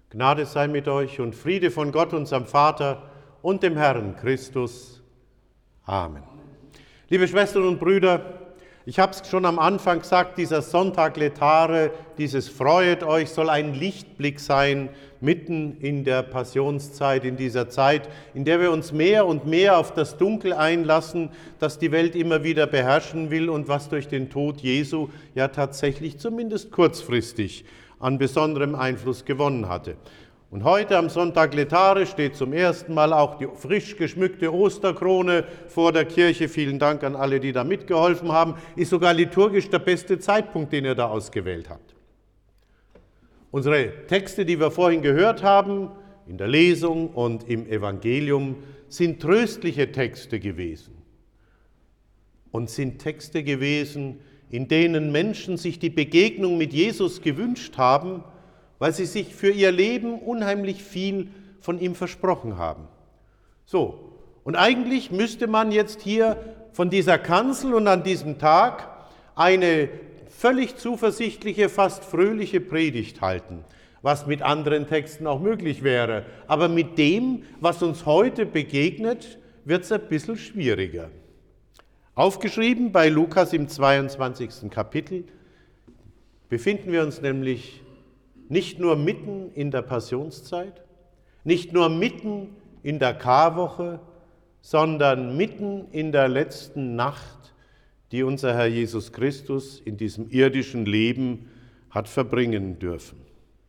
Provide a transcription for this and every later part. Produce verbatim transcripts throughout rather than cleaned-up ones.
Gnade sei mit euch und Friede von Gott, unserem Vater und dem Herrn Christus. Amen. Liebe Schwestern und Brüder, ich habe es schon am Anfang gesagt, dieser Sonntag Letare, dieses Freuet euch, soll ein Lichtblick sein, mitten in der Passionszeit, in dieser Zeit, in der wir uns mehr und mehr auf das Dunkel einlassen, das die Welt immer wieder beherrschen will und was durch den Tod Jesu ja tatsächlich zumindest kurzfristig an besonderem Einfluss gewonnen hatte. Und heute am Sonntag Letare steht zum ersten Mal auch die frisch geschmückte Osterkrone vor der Kirche. Vielen Dank an alle, die da mitgeholfen haben. Ist sogar liturgisch der beste Zeitpunkt, den ihr da ausgewählt habt. Unsere Texte, die wir vorhin gehört haben, in der Lesung und im Evangelium, sind tröstliche Texte gewesen. Und sind Texte gewesen, in denen Menschen sich die Begegnung mit Jesus gewünscht haben, weil sie sich für ihr Leben unheimlich viel von ihm versprochen haben. So, und eigentlich müsste man jetzt hier von dieser Kanzel und an diesem Tag eine völlig zuversichtliche, fast fröhliche Predigt halten, was mit anderen Texten auch möglich wäre. Aber mit dem, was uns heute begegnet, wird es ein bisschen schwieriger. Aufgeschrieben bei Lukas im zweiundzwanzigsten Kapitel befinden wir uns nämlich nicht nur mitten in der Passionszeit, nicht nur mitten in der Karwoche, sondern mitten in der letzten Nacht, die unser Herr Jesus Christus in diesem irdischen Leben hat verbringen dürfen.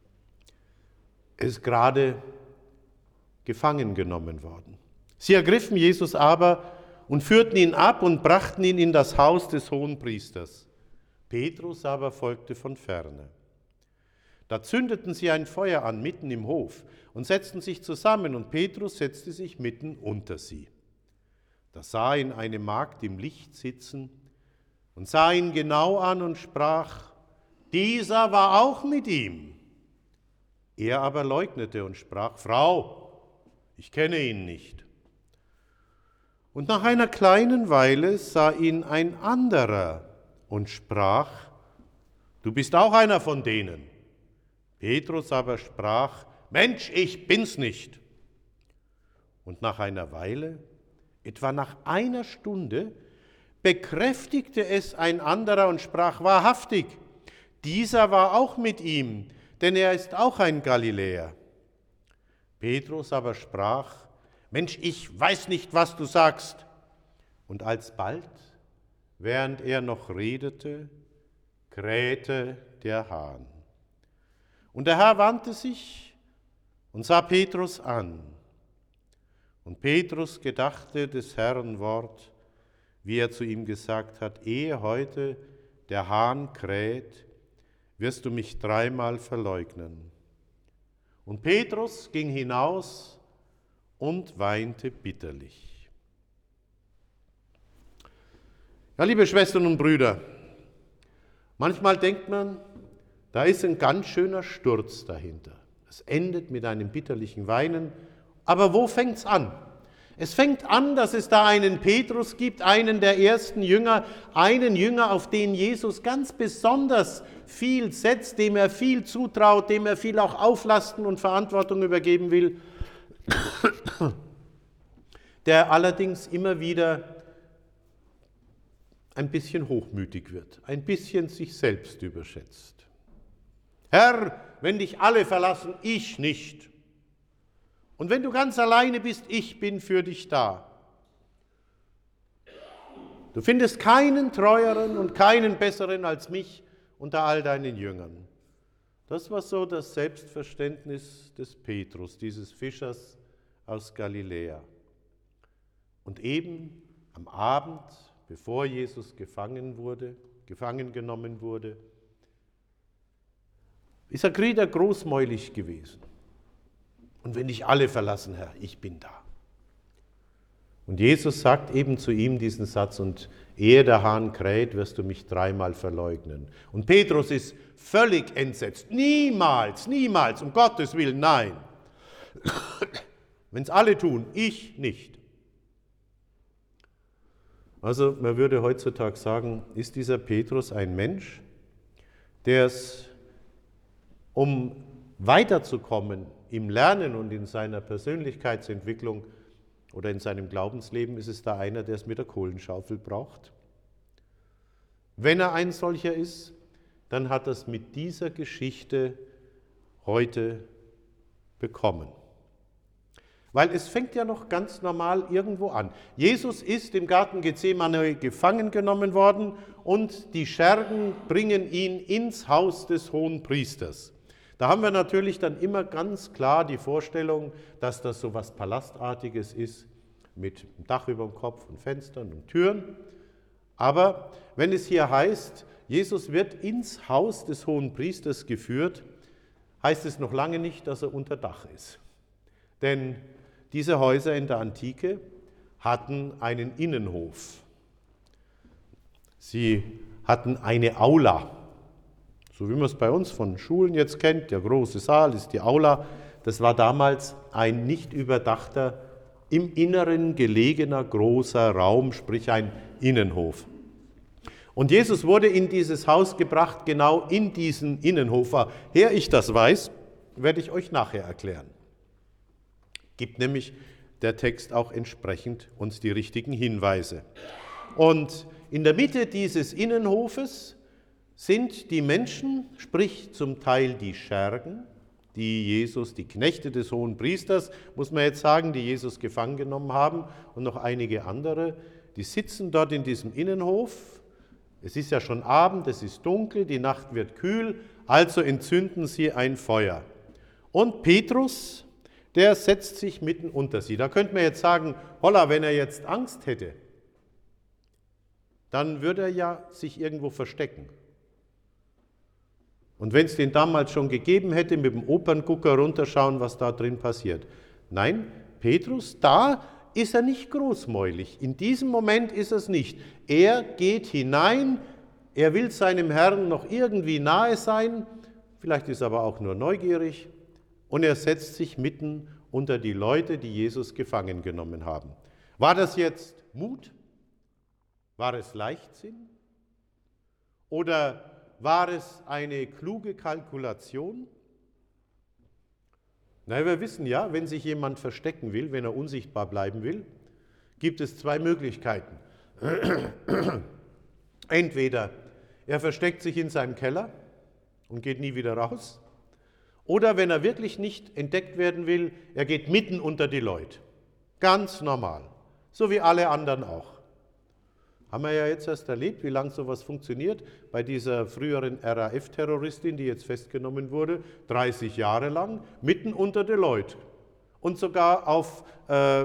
Er ist gerade gefangen genommen worden. Sie ergriffen Jesus aber und führten ihn ab und brachten ihn in das Haus des Hohenpriesters. Petrus aber folgte von ferne. Da zündeten sie ein Feuer an, mitten im Hof, und setzten sich zusammen, und Petrus setzte sich mitten unter sie. Da sah ihn eine Magd im Licht sitzen und sah ihn genau an und sprach, dieser war auch mit ihm. Er aber leugnete und sprach, Frau, ich kenne ihn nicht. Und nach einer kleinen Weile sah ihn ein anderer und sprach, du bist auch einer von denen. Petrus aber sprach, Mensch, ich bin's nicht. Und nach einer Weile, etwa nach einer Stunde, bekräftigte es ein anderer und sprach, wahrhaftig, dieser war auch mit ihm, denn er ist auch ein Galiläer. Petrus aber sprach, Mensch, ich weiß nicht, was du sagst. Und alsbald, während er noch redete, krähte der Hahn. Und der Herr wandte sich und sah Petrus an. Und Petrus gedachte des Herrn Wort, wie er zu ihm gesagt hat, ehe heute der Hahn kräht, wirst du mich dreimal verleugnen. Und Petrus ging hinaus und weinte bitterlich. Ja, liebe Schwestern und Brüder, manchmal denkt man, da ist ein ganz schöner Sturz dahinter. Es endet mit einem bitterlichen Weinen. Aber wo fängt's an? Es fängt an, dass es da einen Petrus gibt, einen der ersten Jünger, einen Jünger, auf den Jesus ganz besonders viel setzt, dem er viel zutraut, dem er viel auch auflasten und Verantwortung übergeben will, der allerdings immer wieder ein bisschen hochmütig wird, ein bisschen sich selbst überschätzt. Herr, wenn dich alle verlassen, ich nicht. Und wenn du ganz alleine bist, ich bin für dich da. Du findest keinen treueren und keinen besseren als mich unter all deinen Jüngern. Das war so das Selbstverständnis des Petrus, dieses Fischers aus Galiläa. Und eben am Abend, bevor Jesus gefangen wurde, gefangen genommen wurde, ist er wieder großmäulig gewesen. Und wenn dich alle verlassen, Herr, ich bin da. Und Jesus sagt eben zu ihm diesen Satz, und ehe der Hahn kräht, wirst du mich dreimal verleugnen. Und Petrus ist völlig entsetzt. Niemals, niemals, um Gottes Willen, nein. Wenn es alle tun, ich nicht. Also man würde heutzutage sagen, ist dieser Petrus ein Mensch, der es um weiterzukommen im Lernen und in seiner Persönlichkeitsentwicklung oder in seinem Glaubensleben, ist es da einer, der es mit der Kohlenschaufel braucht. Wenn er ein solcher ist, dann hat er es mit dieser Geschichte heute bekommen. Weil es fängt ja noch ganz normal irgendwo an. Jesus ist im Garten Gethsemane gefangen genommen worden und die Schergen bringen ihn ins Haus des Hohenpriesters. Da haben wir natürlich dann immer ganz klar die Vorstellung, dass das so was Palastartiges ist, mit einem Dach über dem Kopf und Fenstern und Türen. Aber wenn es hier heißt, Jesus wird ins Haus des Hohenpriesters geführt, heißt es noch lange nicht, dass er unter Dach ist. Denn diese Häuser in der Antike hatten einen Innenhof. Sie hatten eine Aula, so wie man es bei uns von Schulen jetzt kennt. Der große Saal ist die Aula. Das war damals ein nicht überdachter, im Inneren gelegener großer Raum, sprich ein Innenhof. Und Jesus wurde in dieses Haus gebracht, genau in diesen Innenhof. Woher ich das weiß, werde ich euch nachher erklären. Gibt nämlich der Text auch entsprechend uns die richtigen Hinweise. Und in der Mitte dieses Innenhofes sind die Menschen, sprich zum Teil die Schergen, die Jesus, die Knechte des Hohenpriesters, muss man jetzt sagen, die Jesus gefangen genommen haben, und noch einige andere, die sitzen dort in diesem Innenhof. Es ist ja schon Abend, es ist dunkel, die Nacht wird kühl, also entzünden sie ein Feuer. Und Petrus, der setzt sich mitten unter sie. Da könnte man jetzt sagen, holla, wenn er jetzt Angst hätte, dann würde er ja sich irgendwo verstecken. Und wenn es den damals schon gegeben hätte, mit dem Operngucker runterschauen, was da drin passiert. Nein, Petrus, da ist er nicht großmäulig. In diesem Moment ist es nicht. Er geht hinein, er will seinem Herrn noch irgendwie nahe sein, vielleicht ist er aber auch nur neugierig, und er setzt sich mitten unter die Leute, die Jesus gefangen genommen haben. War das jetzt Mut? War es Leichtsinn? Oder war es eine kluge Kalkulation? Na, wir wissen ja, wenn sich jemand verstecken will, wenn er unsichtbar bleiben will, gibt es zwei Möglichkeiten. Entweder er versteckt sich in seinem Keller und geht nie wieder raus, oder wenn er wirklich nicht entdeckt werden will, er geht mitten unter die Leute. Ganz normal, so wie alle anderen auch. Haben wir ja jetzt erst erlebt, wie lange sowas funktioniert. Bei dieser früheren R A F-Terroristin, die jetzt festgenommen wurde, dreißig Jahre lang, mitten unter die Leute. Und sogar auf äh,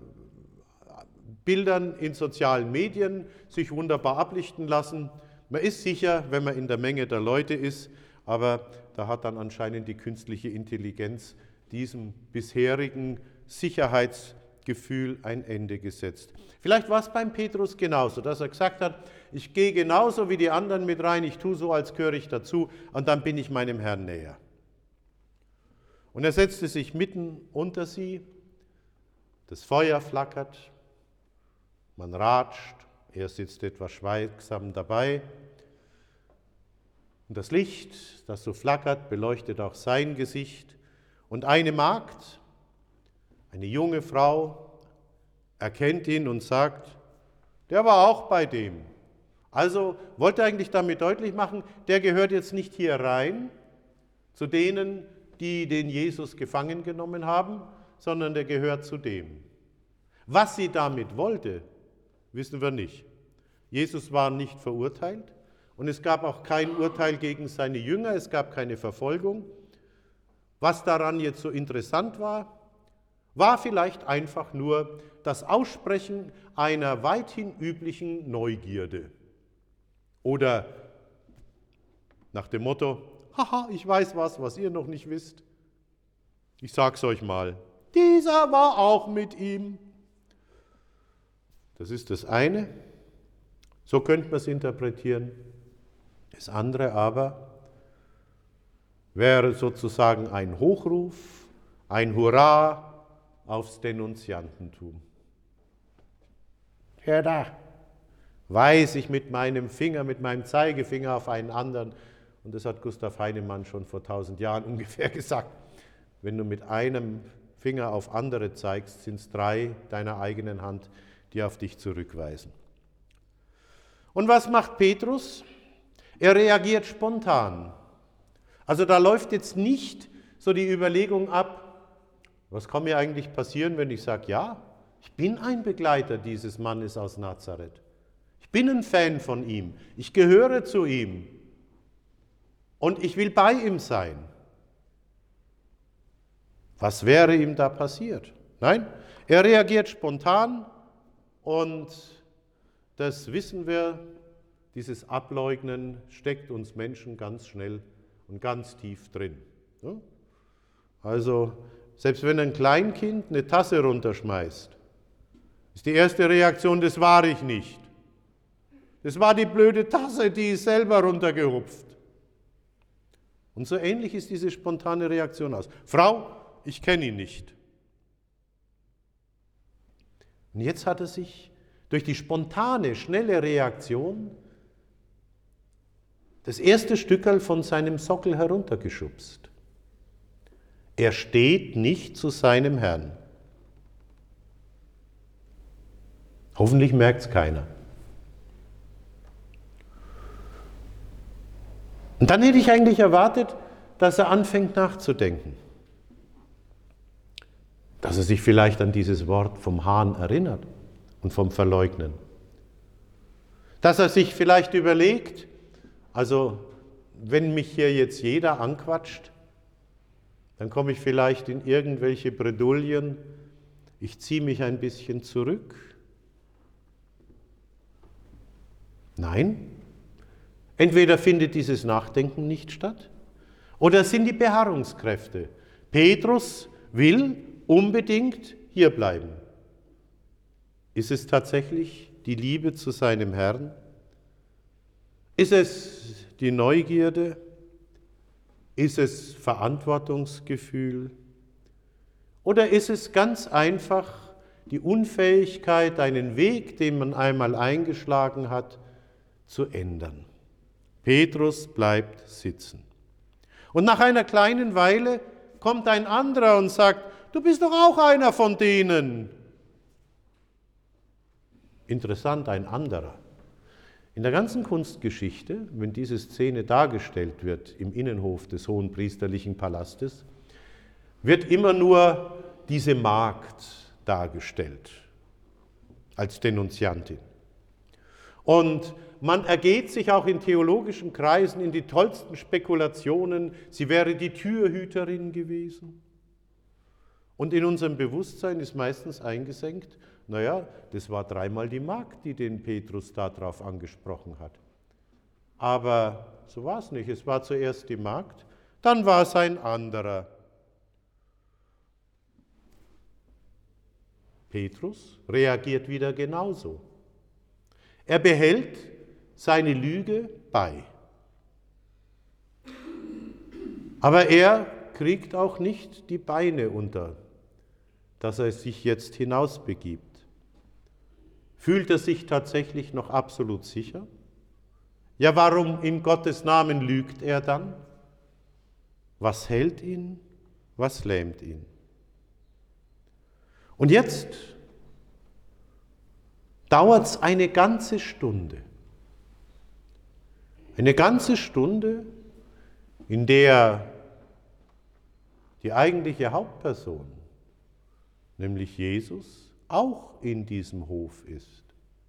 Bildern in sozialen Medien sich wunderbar ablichten lassen. Man ist sicher, wenn man in der Menge der Leute ist, aber da hat dann anscheinend die künstliche Intelligenz diesem bisherigen Sicherheitsgefühl ein Ende gesetzt. Vielleicht war es beim Petrus genauso, dass er gesagt hat, ich gehe genauso wie die anderen mit rein, ich tue so, als gehöre ich dazu, und dann bin ich meinem Herrn näher. Und er setzte sich mitten unter sie, das Feuer flackert, man ratscht, er sitzt etwas schweigsam dabei. Und das Licht, das so flackert, beleuchtet auch sein Gesicht. Und eine Magd, eine junge Frau, erkennt ihn und sagt, der war auch bei dem. Also wollte eigentlich damit deutlich machen, der gehört jetzt nicht hier rein, zu denen, die den Jesus gefangen genommen haben, sondern der gehört zu dem. Was sie damit wollte, wissen wir nicht. Jesus war nicht verurteilt. Und es gab auch kein Urteil gegen seine Jünger, es gab keine Verfolgung. Was daran jetzt so interessant war, war vielleicht einfach nur das Aussprechen einer weithin üblichen Neugierde. Oder nach dem Motto, haha, ich weiß was, was ihr noch nicht wisst. Ich sag's euch mal, dieser war auch mit ihm. Das ist das eine, so könnte man es interpretieren. Das andere aber wäre sozusagen ein Hochruf, ein Hurra aufs Denunziantentum. Hör da, weise ich mit meinem Finger, mit meinem Zeigefinger auf einen anderen Und das hat Gustav Heinemann schon vor tausend Jahren ungefähr gesagt. Wenn du mit einem Finger auf andere zeigst, sind es drei deiner eigenen Hand, die auf dich zurückweisen. Und was macht Petrus? Er reagiert spontan. Also da läuft jetzt nicht so die Überlegung ab, was kann mir eigentlich passieren, wenn ich sage, ja, ich bin ein Begleiter dieses Mannes aus Nazareth. Ich bin ein Fan von ihm. Ich gehöre zu ihm. Und ich will bei ihm sein. Was wäre ihm da passiert? Nein, er reagiert spontan und das wissen wir, dieses Ableugnen steckt uns Menschen ganz schnell und ganz tief drin. Also, selbst wenn ein Kleinkind eine Tasse runterschmeißt, ist die erste Reaktion, das war ich nicht. Das war die blöde Tasse, die ist selber runtergehupft. Und so ähnlich ist diese spontane Reaktion aus. Frau, ich kenne ihn nicht. Und jetzt hat er sich durch die spontane, schnelle Reaktion das erste Stückerl von seinem Sockel heruntergeschubst. Er steht nicht zu seinem Herrn. Hoffentlich merkt es keiner. Und dann hätte ich eigentlich erwartet, dass er anfängt nachzudenken. Dass er sich vielleicht an dieses Wort vom Hahn erinnert und vom Verleugnen. Dass er sich vielleicht überlegt, also wenn mich hier jetzt jeder anquatscht, dann komme ich vielleicht in irgendwelche Bredouillen, ich ziehe mich ein bisschen zurück. Nein, entweder findet dieses Nachdenken nicht statt, oder es sind die Beharrungskräfte. Petrus will unbedingt hierbleiben. Ist es tatsächlich die Liebe zu seinem Herrn? Ist es die Neugierde? Ist es Verantwortungsgefühl? Oder ist es ganz einfach die Unfähigkeit, einen Weg, den man einmal eingeschlagen hat, zu ändern? Petrus bleibt sitzen. Und nach einer kleinen Weile kommt ein anderer und sagt, du bist doch auch einer von denen. Interessant, ein anderer. In der ganzen Kunstgeschichte, wenn diese Szene dargestellt wird im Innenhof des hohenpriesterlichen Palastes, wird immer nur diese Magd dargestellt als Denunziantin. Und man ergeht sich auch in theologischen Kreisen in die tollsten Spekulationen, sie wäre die Türhüterin gewesen. Und in unserem Bewusstsein ist meistens eingesenkt, naja, das war dreimal die Magd, die den Petrus darauf angesprochen hat. Aber so war es nicht. Es war zuerst die Magd, dann war es ein anderer. Petrus reagiert wieder genauso. Er behält seine Lüge bei. Aber er kriegt auch nicht die Beine unter, dass er sich jetzt hinausbegibt. Fühlt er sich tatsächlich noch absolut sicher? Ja, warum in Gottes Namen lügt er dann? Was hält ihn? Was lähmt ihn? Und jetzt dauert es eine ganze Stunde. Eine ganze Stunde, in der die eigentliche Hauptperson, nämlich Jesus, auch in diesem Hof ist.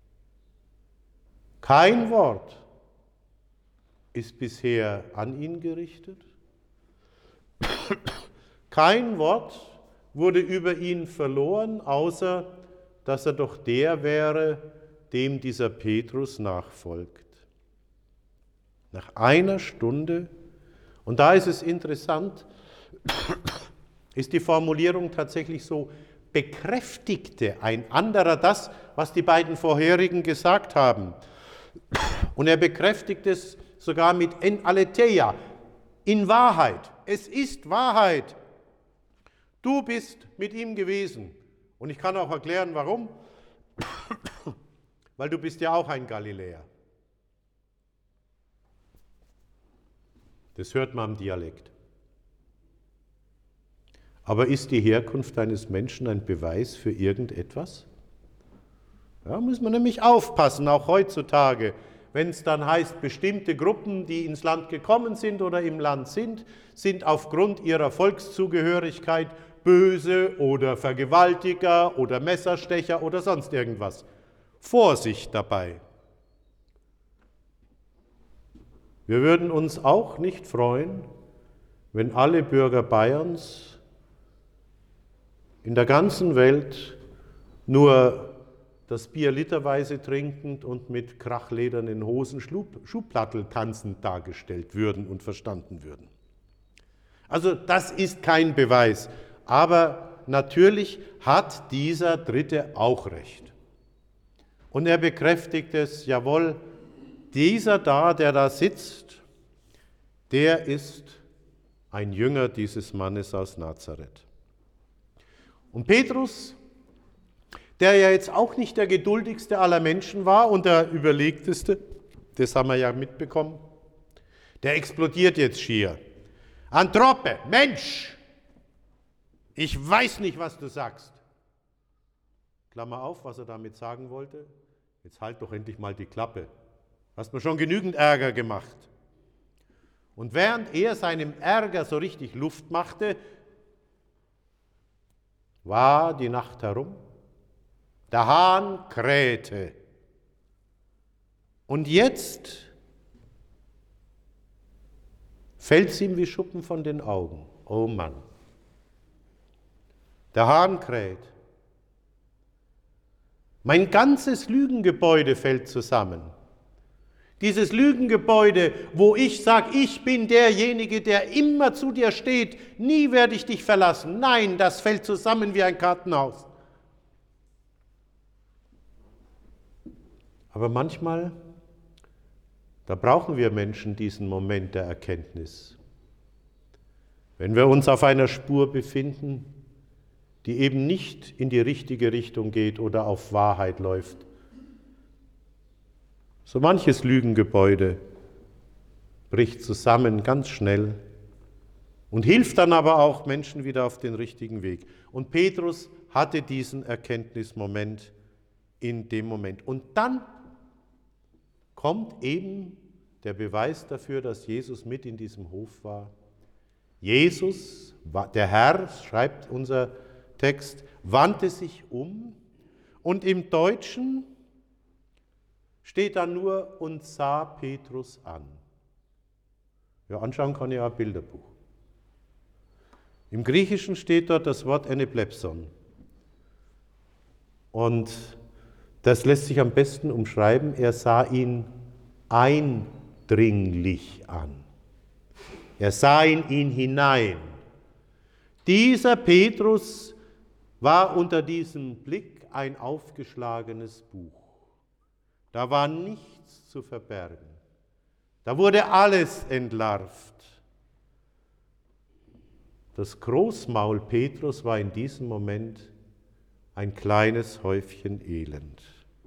Kein Wort ist bisher an ihn gerichtet. Kein Wort wurde über ihn verloren, außer dass er doch der wäre, dem dieser Petrus nachfolgt. Nach einer Stunde, und da ist es interessant, ist die Formulierung tatsächlich so, bekräftigte ein anderer das, was die beiden vorherigen gesagt haben. Und er bekräftigt es sogar mit en aletheia, in Wahrheit. Es ist Wahrheit. Du bist mit ihm gewesen. Und ich kann auch erklären, warum. Weil du bist ja auch ein Galiläer. Das hört man am Dialekt. Aber ist die Herkunft eines Menschen ein Beweis für irgendetwas? Ja, muss man nämlich aufpassen, auch heutzutage, wenn es dann heißt, bestimmte Gruppen, die ins Land gekommen sind oder im Land sind, sind aufgrund ihrer Volkszugehörigkeit böse oder Vergewaltiger oder Messerstecher oder sonst irgendwas. Vorsicht dabei. Wir würden uns auch nicht freuen, wenn alle Bürger Bayerns in der ganzen Welt nur das Bier literweise trinkend und mit krachledernen Hosen Schuhplattel tanzend dargestellt würden und verstanden würden. Also das ist kein Beweis, aber natürlich hat dieser Dritte auch recht. Und er bekräftigt es, jawohl, dieser da, der da sitzt, der ist ein Jünger dieses Mannes aus Nazareth. Und Petrus, der ja jetzt auch nicht der geduldigste aller Menschen war und der überlegteste, das haben wir ja mitbekommen, der explodiert jetzt schier. Anthrope, Mensch, ich weiß nicht, was du sagst. Klammer auf, was er damit sagen wollte. Jetzt halt doch endlich mal die Klappe. Hast mir schon genügend Ärger gemacht. Und während er seinem Ärger so richtig Luft machte, war die Nacht herum. Der Hahn krähte. Und jetzt fällt es ihm wie Schuppen von den Augen. Oh Mann. Der Hahn kräht. Mein ganzes Lügengebäude fällt zusammen. Dieses Lügengebäude, wo ich sage, ich bin derjenige, der immer zu dir steht, nie werde ich dich verlassen. Nein, das fällt zusammen wie ein Kartenhaus. Aber manchmal, da brauchen wir Menschen diesen Moment der Erkenntnis. Wenn wir uns auf einer Spur befinden, die eben nicht in die richtige Richtung geht oder auf Wahrheit läuft. So manches Lügengebäude bricht zusammen ganz schnell und hilft dann aber auch Menschen wieder auf den richtigen Weg. Und Petrus hatte diesen Erkenntnismoment in dem Moment. Und dann kommt eben der Beweis dafür, dass Jesus mit in diesem Hof war. Jesus, der Herr, schreibt unser Text, wandte sich um und im Deutschen steht da nur und sah Petrus an. Ja, anschauen kann ich auch ein Bilderbuch. Im Griechischen steht dort das Wort eneplepson. Und das lässt sich am besten umschreiben, er sah ihn eindringlich an. Er sah in ihn hinein. Dieser Petrus war unter diesem Blick ein aufgeschlagenes Buch. Da war nichts zu verbergen. Da wurde alles entlarvt. Das Großmaul Petrus war in diesem Moment ein kleines Häufchen Elend.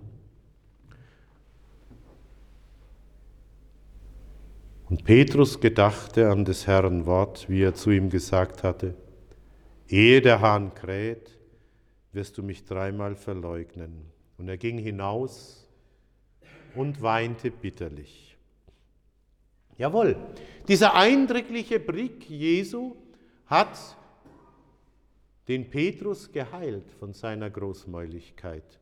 Und Petrus gedachte an des Herrn Wort, wie er zu ihm gesagt hatte, ehe der Hahn kräht, wirst du mich dreimal verleugnen. Und er ging hinaus und weinte bitterlich. Jawohl, dieser eindrückliche Blick Jesu hat den Petrus geheilt von seiner Großmäuligkeit.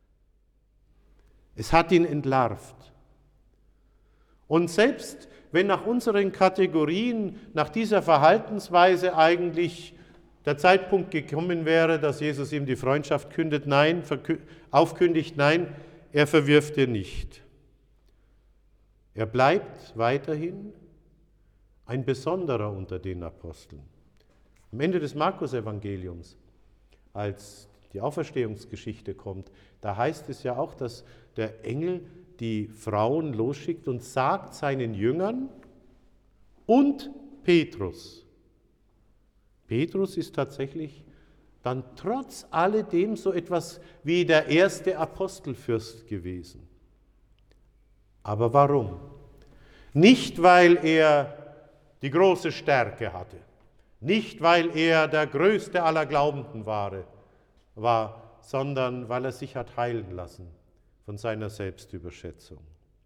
Es hat ihn entlarvt. Und selbst wenn nach unseren Kategorien, nach dieser Verhaltensweise eigentlich der Zeitpunkt gekommen wäre, dass Jesus ihm die Freundschaft kündet, nein, aufkündigt, nein, er verwirft ihr nicht. Er bleibt weiterhin ein Besonderer unter den Aposteln. Am Ende des Markus-Evangeliums, als die Auferstehungsgeschichte kommt, da heißt es ja auch, dass der Engel die Frauen losschickt und sagt seinen Jüngern und Petrus. Petrus ist tatsächlich dann trotz alledem so etwas wie der erste Apostelfürst gewesen. Aber warum? Nicht, weil er die große Stärke hatte. Nicht, weil er der größte aller Glaubenden war, war, sondern weil er sich hat heilen lassen von seiner Selbstüberschätzung.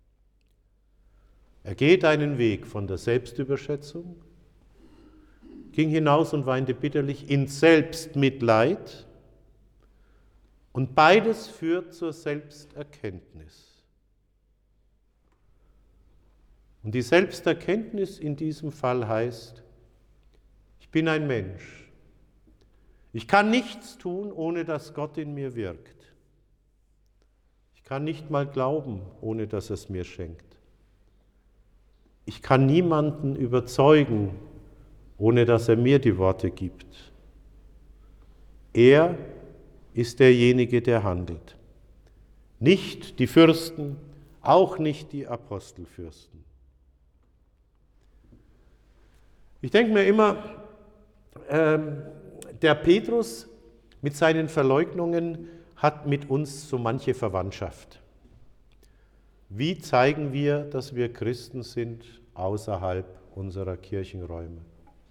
Er geht einen Weg von der Selbstüberschätzung, ging hinaus und weinte bitterlich in Selbstmitleid, und beides führt zur Selbsterkenntnis. Und die Selbsterkenntnis in diesem Fall heißt, ich bin ein Mensch. Ich kann nichts tun, ohne dass Gott in mir wirkt. Ich kann nicht mal glauben, ohne dass er es mir schenkt. Ich kann niemanden überzeugen, ohne dass er mir die Worte gibt. Er ist derjenige, der handelt. Nicht die Fürsten, auch nicht die Apostelfürsten. Ich denke mir immer, ähm, der Petrus mit seinen Verleugnungen hat mit uns so manche Verwandtschaft. Wie zeigen wir, dass wir Christen sind außerhalb unserer Kirchenräume?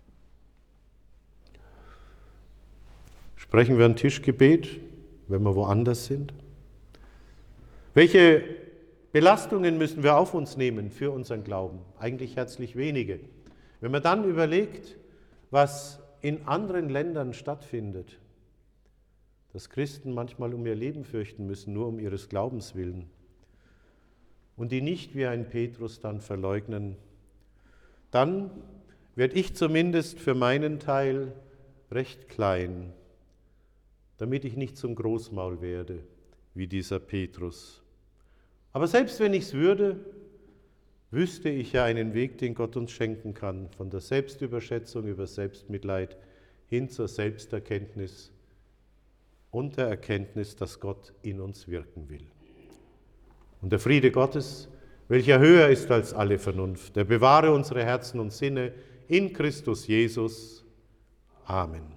Sprechen wir ein Tischgebet, wenn wir woanders sind? Welche Belastungen müssen wir auf uns nehmen für unseren Glauben? Eigentlich herzlich wenige. Wenn man dann überlegt, was in anderen Ländern stattfindet, dass Christen manchmal um ihr Leben fürchten müssen, nur um ihres Glaubens willen, und die nicht wie ein Petrus dann verleugnen, dann werde ich zumindest für meinen Teil recht klein, damit ich nicht zum Großmaul werde, wie dieser Petrus. Aber selbst wenn ich es würde, wüsste ich ja einen Weg, den Gott uns schenken kann, von der Selbstüberschätzung über Selbstmitleid hin zur Selbsterkenntnis und der Erkenntnis, dass Gott in uns wirken will. Und der Friede Gottes, welcher höher ist als alle Vernunft, der bewahre unsere Herzen und Sinne in Christus Jesus. Amen.